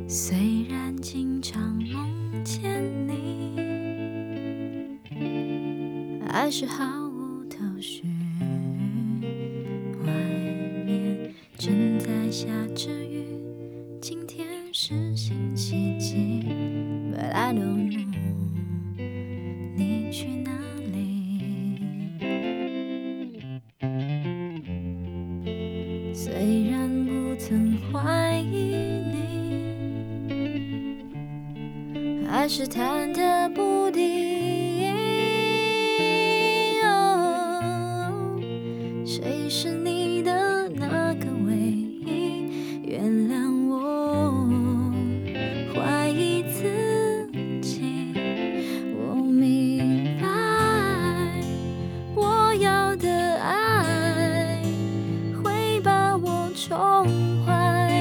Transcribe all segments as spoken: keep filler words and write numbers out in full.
虽然经常梦见你，还是毫无头绪。外面正在下着雨，今天是星期几 ？But I don't know， 你去哪里？虽然不曾怀疑你，还是忐忑不定。哦，谁是你的那个唯一？原谅我怀疑自己。我明白，我要的爱会把我宠坏，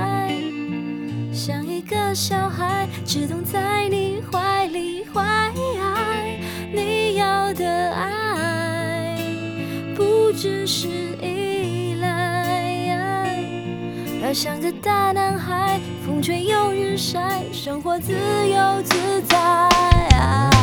像一个小孩，只懂在你怀里怀。你要的爱不只是依赖，而像个大男孩，风吹又日晒，生活自由自在。